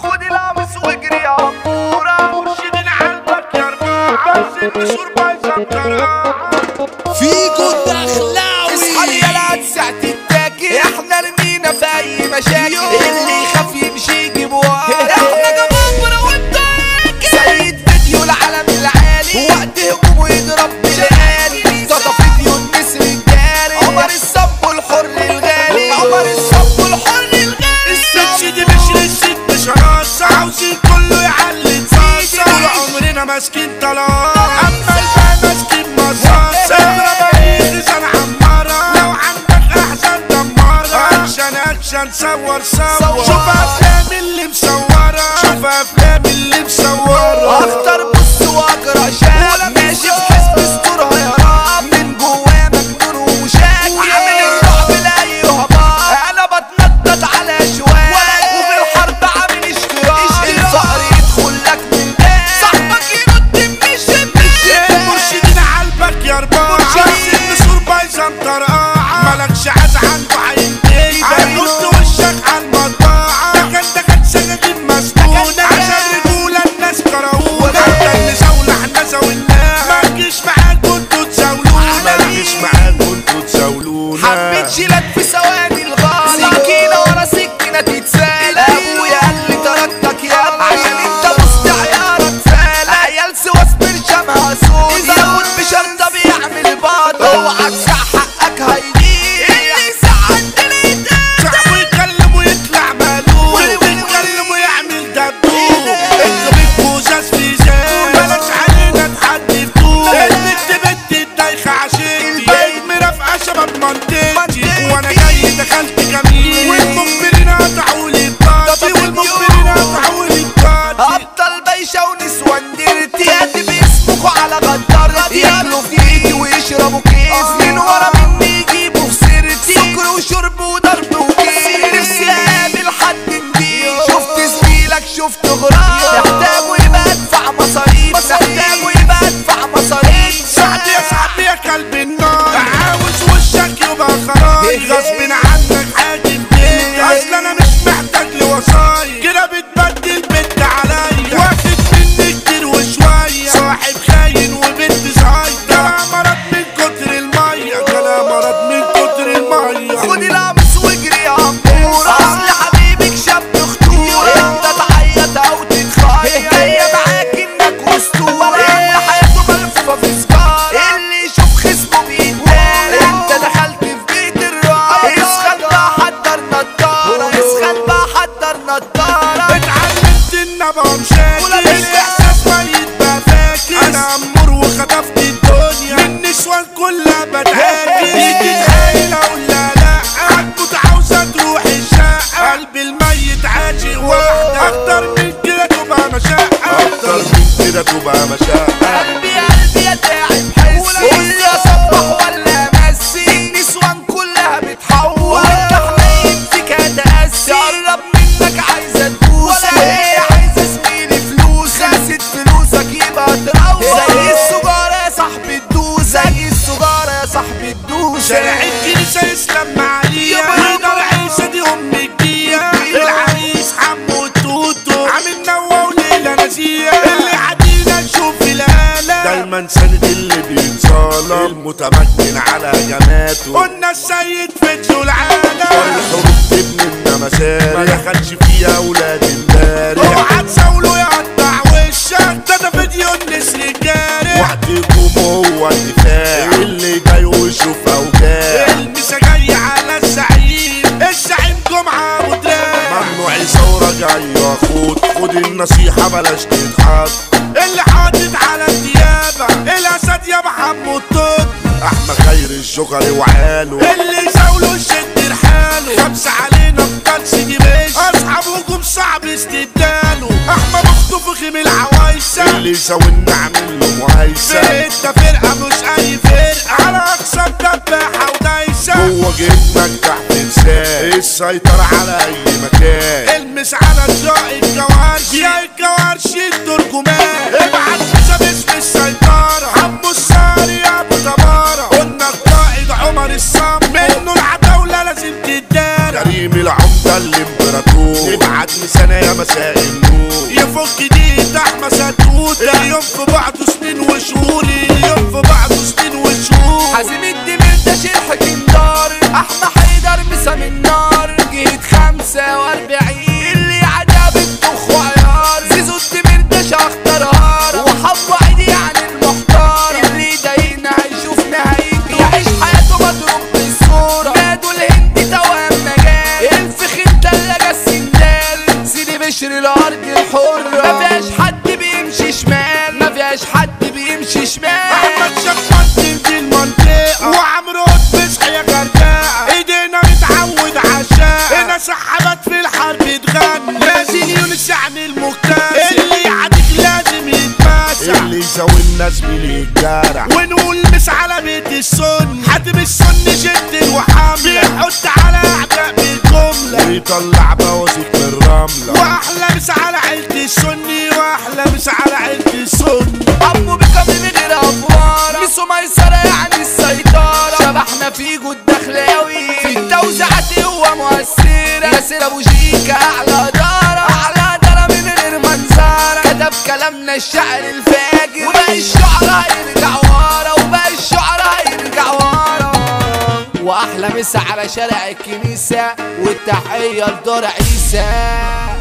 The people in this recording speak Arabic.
خد القميص واجري يا عمورة. مرشدين عالبك يا رباعة بس النشور بايظة مطرقعة. فيكو الدخلاوي اصحى يا ساعة التاكل، احنا رمينا في اي مشاكل. اللي يخاف يمشي يجيب ورا، احنا جبابرة وانت سيد فيديو العالم العالي. وقت هجومه يضرب بالآلي، صدى فيديو النسر الجاري. عمر الصب الحر الغالي، عمر الصب الحر الغالي. الست دي مش للست شراسة، عاوزين كله يعلي صاصة. طول عمرنا ماسكين طلاق، اما الباقي ماسكين مصاصة. اضرب اي خزان عمارة، لو عندك احزان دمارة. اكشن اكشن صور صور، شوف افلام اللي مصورة، شوف افلام اللي مصورة. اختار بص واجرى شاب، ماشي في حزب استورها يا رب. من جواه مجنون ومشاكل، عامل الرعب لاي هباط. انا بتنطط على شوال، وفي الحرب عامل اشتراك. الفقر يدخل لك من باب، صاحبك يرد من الشباك. مرشدين عالبك يا رباعة، بس النسور بايظة مطرقعة. مالكش عاز عنده عينتين، هيحط وشك عالمطبعة. ده كان سكاكين مسنونة، عشان رجولة الناس كرهونا. حتى اللي زاولة احنا زاولناه، مالكش معاكوا انتوا تزاولونا. مالكش معاكوا انتوا تزاولونا. حبيت شيلك في ثواني الغالي، سكينة ورا سكينة تتسال. ابويا قال لي تركتك يا ابني، عشان انت وسط عيارك فال. عيال سواس برشامها سود، زود بشرطة بيعمل باطل. اوعى تسع حقك هيجيب، اللي ساعد صاحبه يتكلم ويطلع مالوف، ويتكلم ويعمل دبدوب. انتوا بيكوا زاز في زاز، بلاش علينا تحدي فتوح. البت الدايخة عشيتي، مرافقة شباب منطقتي. وانا جاي دخلت جميل، والمخبرين قطعولي بطاقتي، والمخبرين قطعولي بطاقتي. ابطال بايشة ونسوان ديرتي، قد بيسبقوا على غدارتي. ياكلوا في ايدي ويشربوا كيف، من ورا مني يجيبوا في سيرتي. سكر وشرب وضرب وكيف، نفسي اقابل حد نضيف. شفت زميلك شفت غراب، محتاجه يبقى ادفع مصاريف، محتاجه يبقى ادفع مصاريف. سعد يا سعد يا كلب النار، عاوز وشك يبقى خراج. غصب عنك حاجب بيك، اصل انا مش محتاج لوصايا. كده بتبدل بنت عليا، واخد مني كتير وشوية. صاحب خاين وبنت زايدة، كلام مرض من كتر المية، كلام مرض من كتر المية. خد القميص واجري يا عمورة، اصل حبيبك شاب خطورة. انت تعيط او تتخيل، هي معاك انك اسطورة. اللي حياته ملفوفة في سجارة، اللي يشوف خصمه بيتدار. انت دخلت في بيت الرعب، اسخن بقى حضر نضارة، اسخن بقى حضر نضارة. اتعلمت ان ابقى مشاكل، الاحساس ميت بقى فاكر. انا امور وخطفت الدنيا، من نسوان كلها بتعاكس. تيجي تحايل اقول لا لا، عالموت عاوزة تروح الشقة. قلبي الميت عاشق واحدة، اكتر من كده تبقى مشقة، اكتر من كده تبقى مشقة. قلبي يا تعب حسي، قول لي اصبح ولا امسي. النسوان كلها بتحول، وانت حنين فيك هتقسي. تقرب منك عايزه تبوسك، وهي عايزه زميلي فلوس. خاست فلوسك يبقى تروح، زي السجاره يا صاحبي تدوس، زي السجاره يا صاحبي تدوس. شارع الكنيسة يسلم معالية، نار عيسى دي ام الجية. العريس حمو التوتو، عامل نوة وليلة نزية. اللي عدينا نشوف الآلة، دايما سند اللي بيتصالح. المتمكن على جماته، قلنا السيد فيديو العالم. الحروب تبني النمساري، ما دخلش فيها اولاد امبارح. اوعى تساوله يقطع وشك، ده فيديو النسر الجارح. وقتكم هو الدفاع، اللي جاي ويشوف اوجاع. المسا جاي على الزعيم جمعة ابو دراع. ممنوع ثورة جاي يا خد النصيحة بلاش تضحك. اللي حاطط على الديابة الاسد يا محمود توت. احمد خير الجوكري وعاله، اللي زاوله شد رحاله. خمسة علينا بكالس دي بيش، اصحاب هجوم صعب استبداله. احمد اخته فخم العوايسة، اللي يساوينا عامل له مهيسة. انت فرقة مش اي فرقة، على اقصى دباحة ودايسة. جوه جبنك تحت لسان، السيطرة على اي مكان. المس على طلاق الجوارش، يا الجوارش الترجمان. ابعت حساب اسم السيطرة، عمو الساري يا ابو تبارة. قلنا القائد عمر الصم، منه العتاولة لازم تدارى. كريم العمدة الامبراطور، ابعت لسنة يا مساء النور يفك دي تحمى ستوتة اليوم في بعضه سنين وشهور اليوم في بعضه سنين وشهور حازم الدمير ده شرح كندار احمى حيدر مسام النار جيت 45 اللي عدا بتخ وعيار زيزو الدمير ده شخطر هار وحب عيدي عن المحتار اللي ضايقنا هيشوف نهايته يعيش حياته مضروب بالصورة نادوا الهندي توام مجال الفخين تلاجة السندال سيدي بشر الارض الحرة مفيهاش حد بيمشي شمال مفيهاش حد بيمشي شمال احمد شفت دي المنطقة وعمرو بصحى يا غردقة ايدينا متعود عشاء هنا سحبت في الحرب تغني لازم يونس يعني المكتسب اللي يعديك لازم يتماسح اللي يساوي الناس بالجارع ونقول مس على بيت السن حاتم السن جد وحملة بيحط على اعداء بالجملة ويطلع بوازيك من الرملة واحلى مس على عيلة السني واحلى مس على عيلة السن عمو بكم من غير افوار ميسو ميسرة يعني السيطرة شبحنا في جود دخلاوي في التوزيعات هو مؤثرة ياسر ابو شيكة اعلى دارة من غير منظرة كتب كلامنا الشعر الفاجر وباقي الشعراء يرجع ورا واحلى مسا على شارع الكنيسة والتحية لدار عيسى.